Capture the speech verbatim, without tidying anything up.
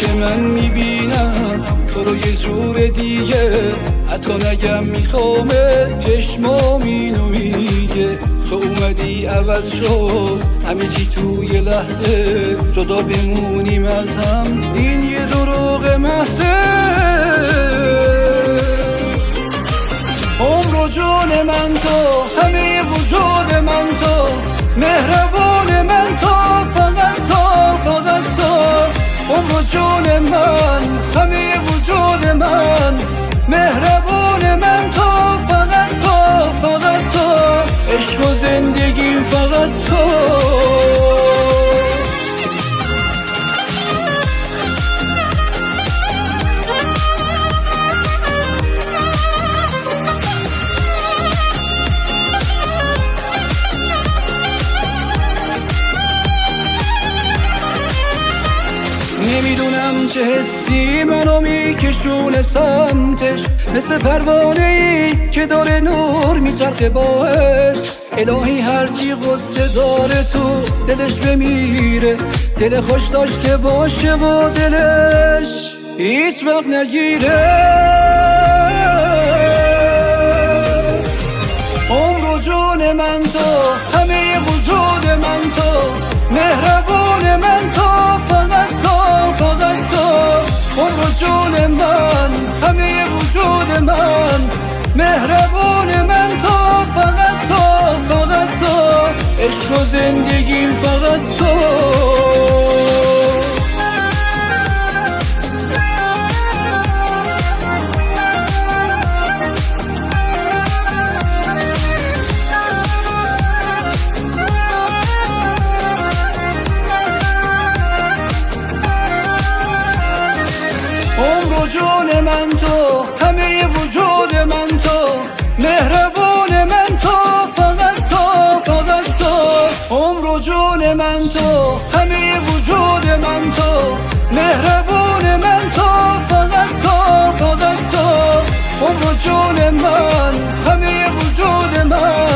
که من میبینم تو رو یه جور دیگه، حتی نگم میخوامت چشمام اینو میگه. تو اومدی عوض شد همه چی توی لحظه، جدا بمونیم از هم این یه دروغ محضه. عمر و جون من تو، همه وجود من تو، مهربان من تو، فقط تو، فقط تو. عمر و جون من، همه وجود من، مهربان من تو، فقط تو، فقط تو. عشق و زندگیم فقط تو. نمیدونم چه حسی منو میکشونه سمتش، مثل پروانه ای که داره نور میچرخه باش. الهی هرچی غصه داره تو دلش بمیره، دل خوش داشته باشه و دلش هیچ وقت نگیره. عمر و جون من تو، همه وجود من تو، مهربان من تو، فقط تو، فقط تو. عمر و جون من، همه وجود من، مهربان من تو، فقط تو، فقط تو. عشق و زندگیم فقط تو. عمر و جون من تو، همه وجود من تو، مهربان من تو، فقط تو، فقط تو. عمر و جون من تو، همه وجود من تو، مهربان من تو، فقط تو، فقط تو. عمر و جون من، همه وجود من،